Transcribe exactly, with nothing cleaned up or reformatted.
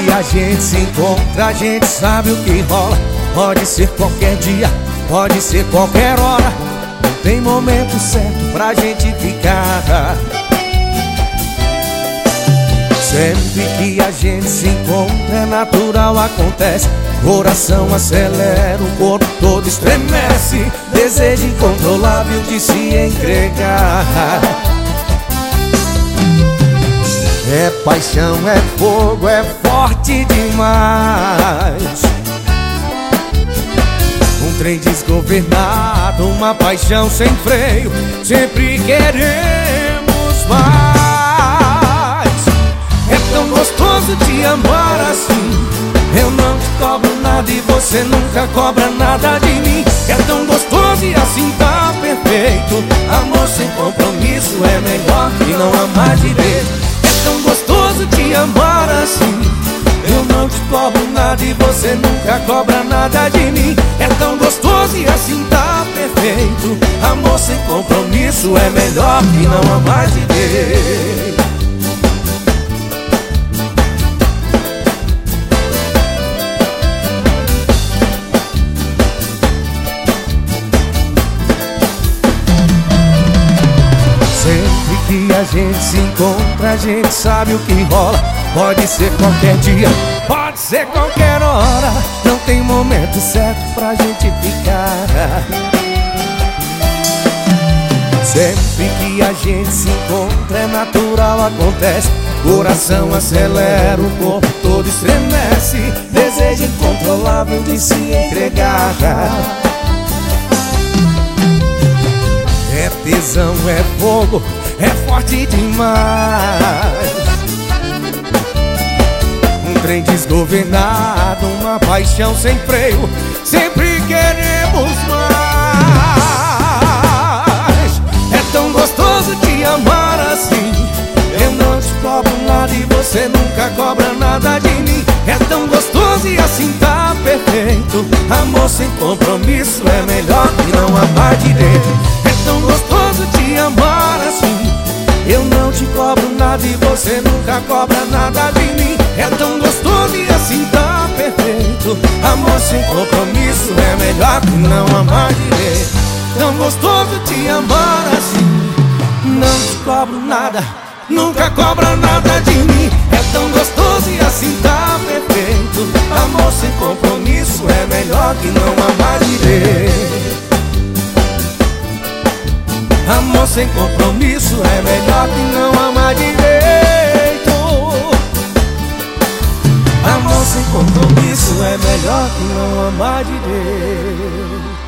que a gente se encontra, a gente sabe o que rola. Pode ser qualquer dia, pode ser qualquer hora. Não tem momento certo pra gente ficar. Sempre que a gente se encontra é natural, acontece. Coração acelera, o corpo todo estremece. Desejo incontrolável de se entregar. É paixão, é fogo, é forte demais. Um trem desgovernado, uma paixão sem freio. Sempre queremos mais. É tão gostoso te amar assim. Eu não te cobro nada e você nunca cobra nada de mim. É tão gostoso e assim tá perfeito. Amor sem compromisso é melhor que não amar direito. É tão gostoso te amar assim. Eu não te cobro nada e você nunca cobra nada de mim. É tão gostoso e assim tá perfeito. Amor sem compromisso é melhor que não amar direito. Sempre que a gente se encontra, a gente sabe o que rola. Pode ser qualquer dia, pode ser qualquer hora. Não tem momento certo pra gente ficar. Sempre que a gente se encontra é natural, acontece. Coração acelera, o corpo todo estremece. Desejo incontrolável de se entregar. É tesão, é fogo, é forte demais. Um trem desgovernado, uma paixão sem freio. Sempre queremos mais. É tão gostoso te amar assim. Eu não te cobro nada e você nunca cobra nada de mim. É tão gostoso e assim tá perfeito. Amor sem compromisso é melhor que não amar direito. É tão gostoso te amar assim. Eu não te cobro nada e você nunca cobra nada de mim. É tão gostoso e assim tá perfeito. Amor sem compromisso é melhor que não amar direito. Tão gostoso te amar assim. Não te cobro nada, nunca cobra nada de mim. É tão gostoso e assim tá perfeito. Amor sem compromisso é melhor que não amar direito. Amor sem compromisso é melhor que não amar direito. Amor sem compromisso é melhor que não amar direito.